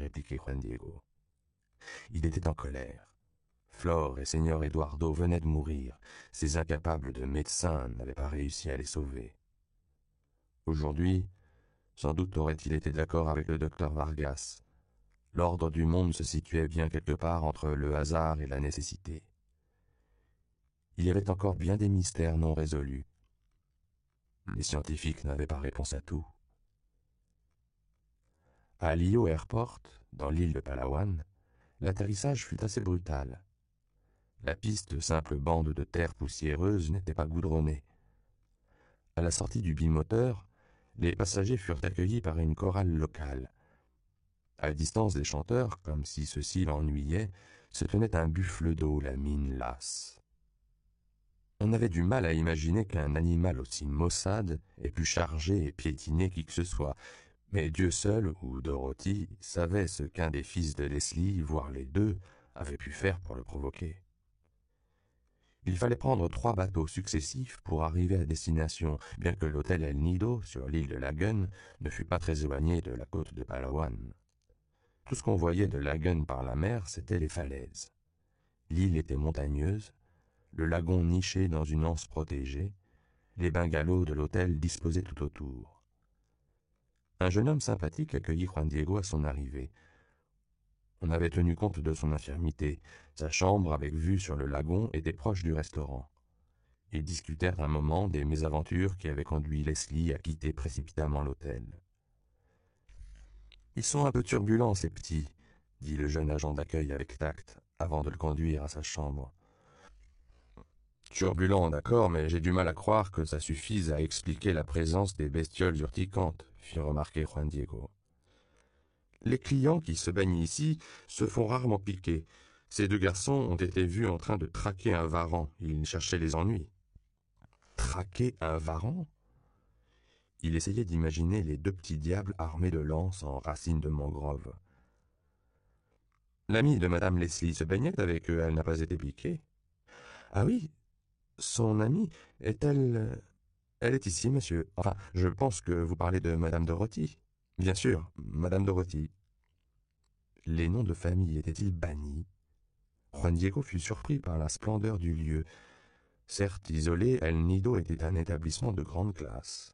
répliquait Juan Diego. Il était en colère. Flore et Seigneur Eduardo venaient de mourir. Ces incapables de médecins n'avaient pas réussi à les sauver. Aujourd'hui, sans doute aurait-il été d'accord avec le docteur Vargas. L'ordre du monde se situait bien quelque part entre le hasard et la nécessité. Il y avait encore bien des mystères non résolus. Les scientifiques n'avaient pas réponse à tout. À Lio Airport, dans l'île de Palawan, l'atterrissage fut assez brutal. La piste, simple bande de terre poussiéreuse, n'était pas goudronnée. À la sortie du bimoteur, les passagers furent accueillis par une chorale locale. À distance des chanteurs, comme si ceux-ci l'ennuyaient, se tenait un buffle d'eau, la mine lasse. On avait du mal à imaginer qu'un animal aussi maussade ait pu charger et piétiner qui que ce soit, mais Dieu seul, ou Dorothy, savait ce qu'un des fils de Leslie, voire les deux, avait pu faire pour le provoquer. Il fallait prendre 3 bateaux successifs pour arriver à destination, bien que l'hôtel El Nido, sur l'île de Lagun, ne fût pas très éloigné de la côte de Palawan. Tout ce qu'on voyait de Lagun par la mer, c'étaient les falaises. L'île était montagneuse, le lagon niché dans une anse protégée, les bungalows de l'hôtel disposés tout autour. Un jeune homme sympathique accueillit Juan Diego à son arrivée. On avait tenu compte de son infirmité. Sa chambre, avec vue sur le lagon, était proche du restaurant. Ils discutèrent un moment des mésaventures qui avaient conduit Leslie à quitter précipitamment l'hôtel. « Ils sont un peu turbulents, ces petits, » dit le jeune agent d'accueil avec tact, avant de le conduire à sa chambre. « Turbulents, d'accord, mais j'ai du mal à croire que ça suffise à expliquer la présence des bestioles urticantes, » fit remarquer Juan Diego. « Les clients qui se baignent ici se font rarement piquer. Ces 2 garçons ont été vus en train de traquer un varan. Ils cherchaient les ennuis. » Traquer un varan? Il essayait d'imaginer les 2 petits diables armés de lances en racines de mangrove. L'amie de Madame Leslie se baignait avec eux, elle n'a pas été piquée. Ah oui, son amie, est-elle... Elle est ici, monsieur. Enfin, je pense que vous parlez de Madame Dorothy. Bien sûr, Madame Dorothy. Les noms de famille étaient-ils bannis? Juan Diego fut surpris par la splendeur du lieu. Certes isolé, El Nido était un établissement de grande classe.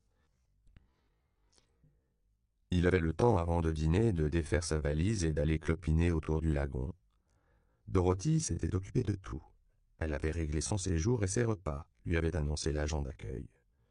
Il avait le temps, avant de dîner, de défaire sa valise et d'aller clopiner autour du lagon. Dorothy s'était occupée de tout. Elle avait réglé son séjour et ses repas, lui avait annoncé l'agent d'accueil.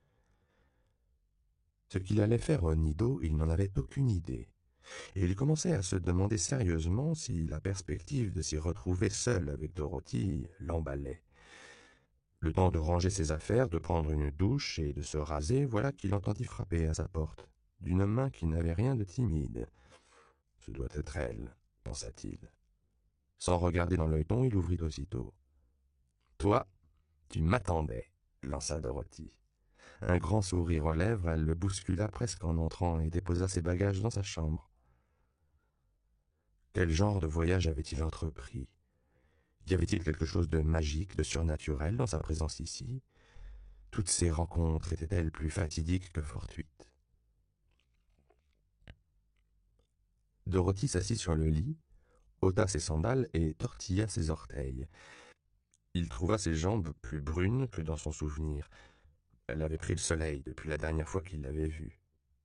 Ce qu'il allait faire au Nido, il n'en avait aucune idée. Et il commençait à se demander sérieusement si la perspective de s'y retrouver seul avec Dorothy l'emballait. Le temps de ranger ses affaires, de prendre une douche et de se raser, voilà qu'il entendit frapper à sa porte, d'une main qui n'avait rien de timide. « Ce doit être elle, » pensa-t-il. Sans regarder dans l'œilleton, il ouvrit aussitôt. « Toi, tu m'attendais, » lança Dorothy. Un grand sourire aux lèvres, elle le bouscula presque en entrant et déposa ses bagages dans sa chambre. Quel genre de voyage avait-il entrepris? Y avait-il quelque chose de magique, de surnaturel dans sa présence ici? Toutes ces rencontres étaient-elles plus fatidiques que fortuites? Dorothy s'assit sur le lit, ôta ses sandales et tortilla ses orteils. Il trouva ses jambes plus brunes que dans son souvenir. Elle avait pris le soleil depuis la dernière fois qu'il l'avait vue.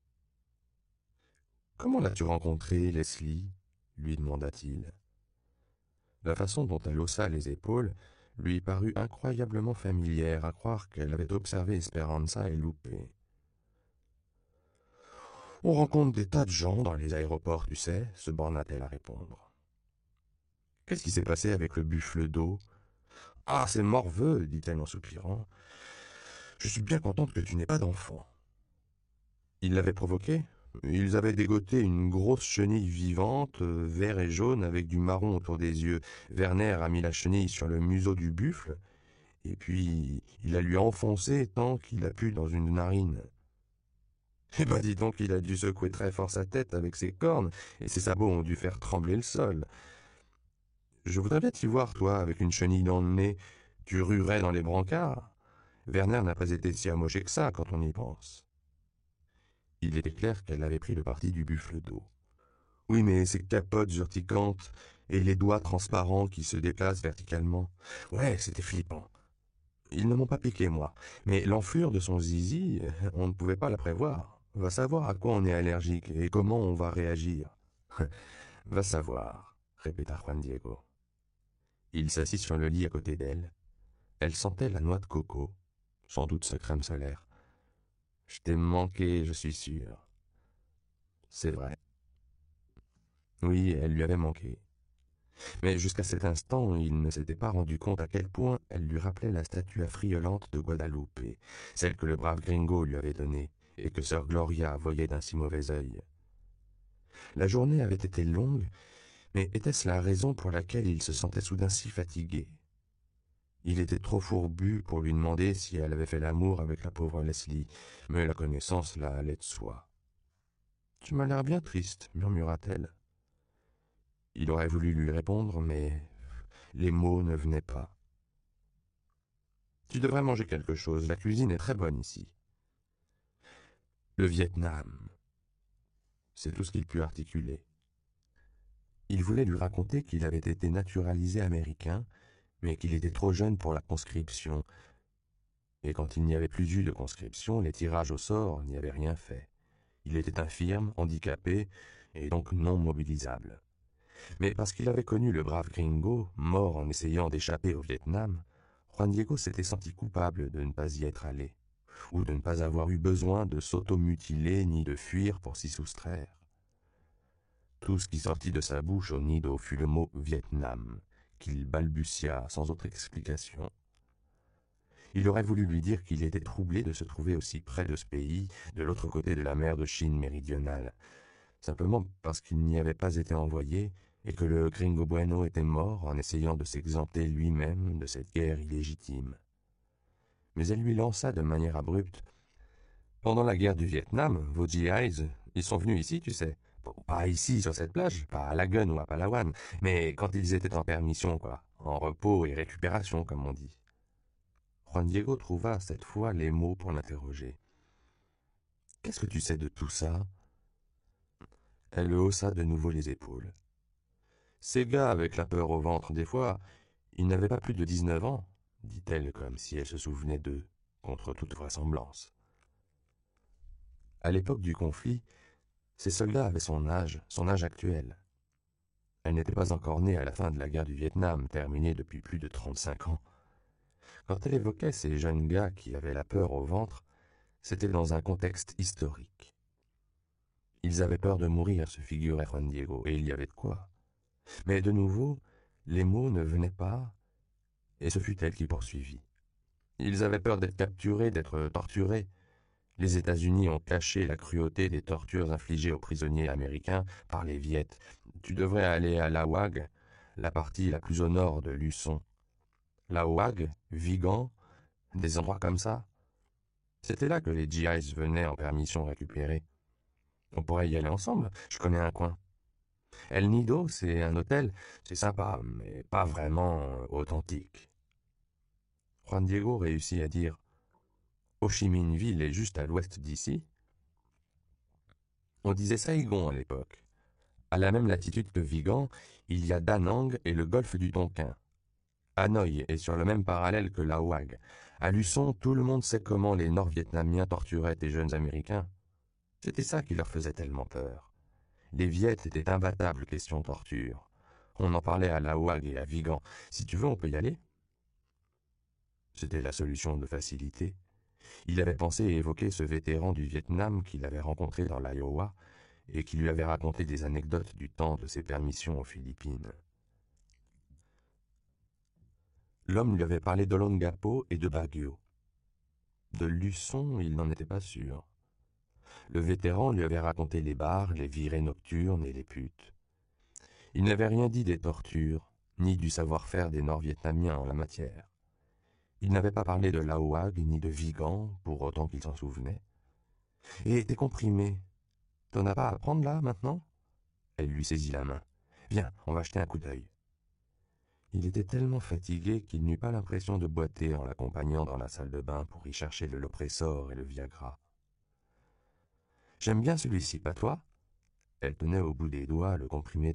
« Comment l'as-tu rencontrée, Leslie ?» lui demanda-t-il. La façon dont elle haussa les épaules lui parut incroyablement familière, à croire qu'elle avait observé Esperanza et loupé. « On rencontre des tas de gens dans les aéroports, tu sais, » se borna-t-elle à répondre. « Qu'est-ce qui s'est passé avec le buffle d'eau ?»« Ah, c'est morveux, » dit-elle en soupirant. « Je suis bien contente que tu n'aies pas d'enfant. » Ils l'avaient provoqué. Ils avaient dégoté une grosse chenille vivante, vert et jaune, avec du marron autour des yeux. Werner a mis la chenille sur le museau du buffle, et puis il la lui a enfoncée tant qu'il a pu dans une narine. Eh ben dis donc, il a dû secouer très fort sa tête avec ses cornes, et ses sabots ont dû faire trembler le sol. Je voudrais bien t'y voir, toi, avec une chenille dans le nez. Tu ruerais dans les brancards. Werner n'a pas été si amoché que ça, quand on y pense. Il était clair qu'elle avait pris le parti du buffle d'eau. Oui, mais ces capotes urticantes et les doigts transparents qui se déplacent verticalement. Ouais, c'était flippant. Ils ne m'ont pas piqué, moi. Mais l'enflure de son zizi, on ne pouvait pas la prévoir. Va savoir à quoi on est allergique et comment on va réagir. Va savoir, répéta Juan Diego. Il s'assit sur le lit à côté d'elle. Elle sentait la noix de coco, sans doute sa crème solaire. Je t'ai manqué, je suis sûr. C'est vrai. Oui, elle lui avait manqué. Mais jusqu'à cet instant, il ne s'était pas rendu compte à quel point elle lui rappelait la statue affriolante de Guadalupe, celle que le brave gringo lui avait donnée, et que sœur Gloria voyait d'un si mauvais œil. La journée avait été longue, mais était-ce la raison pour laquelle il se sentait soudain si fatigué? Il était trop fourbu pour lui demander si elle avait fait l'amour avec la pauvre Leslie, mais la connaissance la allait de soi. « Tu m'as l'air bien triste, murmura-t-elle. Il aurait voulu lui répondre, mais les mots ne venaient pas. « Tu devrais manger quelque chose, la cuisine est très bonne ici. » Le Vietnam. C'est tout ce qu'il put articuler. Il voulait lui raconter qu'il avait été naturalisé américain, mais qu'il était trop jeune pour la conscription. Et quand il n'y avait plus eu de conscription, les tirages au sort n'y avaient rien fait. Il était infirme, handicapé, et donc non mobilisable. Mais parce qu'il avait connu le brave gringo, mort en essayant d'échapper au Vietnam, Juan Diego s'était senti coupable de ne pas y être allé, ou de ne pas avoir eu besoin de s'automutiler ni de fuir pour s'y soustraire. Tout ce qui sortit de sa bouche au nido fut le mot Vietnam, qu'il balbutia sans autre explication. Il aurait voulu lui dire qu'il était troublé de se trouver aussi près de ce pays, de l'autre côté de la mer de Chine méridionale, simplement parce qu'il n'y avait pas été envoyé et que le Gringo Bueno était mort en essayant de s'exempter lui-même de cette guerre illégitime. Mais elle lui lança de manière abrupte. « Pendant la guerre du Vietnam, vos GIs, ils sont venus ici, tu sais. Bon, pas ici, sur cette plage, pas à Lagun ou à Palawan, mais quand ils étaient en permission, quoi, en repos et récupération, comme on dit. » Juan Diego trouva cette fois les mots pour l'interroger. « Qu'est-ce que tu sais de tout ça ?» Elle haussa de nouveau les épaules. « Ces gars avec la peur au ventre, des fois, ils n'avaient pas plus de 19 ans, dit-elle comme si elle se souvenait d'eux, contre toute vraisemblance. À l'époque du conflit, ces soldats avaient son âge actuel. Elle n'était pas encore née à la fin de la guerre du Vietnam, terminée depuis plus de 35 ans. Quand elle évoquait ces jeunes gars qui avaient la peur au ventre, c'était dans un contexte historique. Ils avaient peur de mourir, se figurait Juan Diego, et il y avait de quoi. Mais de nouveau, les mots ne venaient pas, et ce fut elle qui poursuivit. Ils avaient peur d'être capturés, d'être torturés. Les États-Unis ont caché la cruauté des tortures infligées aux prisonniers américains par les Viettes. Tu devrais aller à Lawag, la partie la plus au nord de Luçon. Lawag, Vigan, des endroits comme ça. C'était là que les GIs venaient en permission récupérée. On pourrait y aller ensemble, je connais un coin. El Nido, c'est un hôtel, c'est sympa, mais pas vraiment authentique. Juan Diego réussit à dire « Ho Chi Minh Ville est juste à l'ouest d'ici ?» On disait Saigon à l'époque. À la même latitude que Vigan, il y a Da Nang et le golfe du Tonkin. Hanoï est sur le même parallèle que Lawag. À Luçon, tout le monde sait comment les Nord-Vietnamiens torturaient des jeunes Américains. C'était ça qui leur faisait tellement peur. Les Viettes étaient imbattables question torture. On en parlait à Lawag et à Vigan. Si tu veux, on peut y aller. C'était la solution de facilité. Il avait pensé évoquer ce vétéran du Vietnam qu'il avait rencontré dans l'Iowa et qui lui avait raconté des anecdotes du temps de ses permissions aux Philippines. L'homme lui avait parlé d'Olongapo et de Baguio. De Luçon, il n'en était pas sûr. Le vétéran lui avait raconté les bars, les virées nocturnes et les putes. Il n'avait rien dit des tortures, ni du savoir-faire des Nord-Vietnamiens en la matière. Il n'avait pas parlé de Lawag ni de Vigan, pour autant qu'il s'en souvenait. Et t'es comprimé. T'en as pas à prendre là, maintenant ? Elle lui saisit la main. Viens, on va jeter un coup d'œil. Il était tellement fatigué qu'il n'eut pas l'impression de boiter en l'accompagnant dans la salle de bain pour y chercher le Lopressor et le Viagra. « J'aime bien celui-ci, pas toi ?» Elle tenait au bout des doigts le comprimé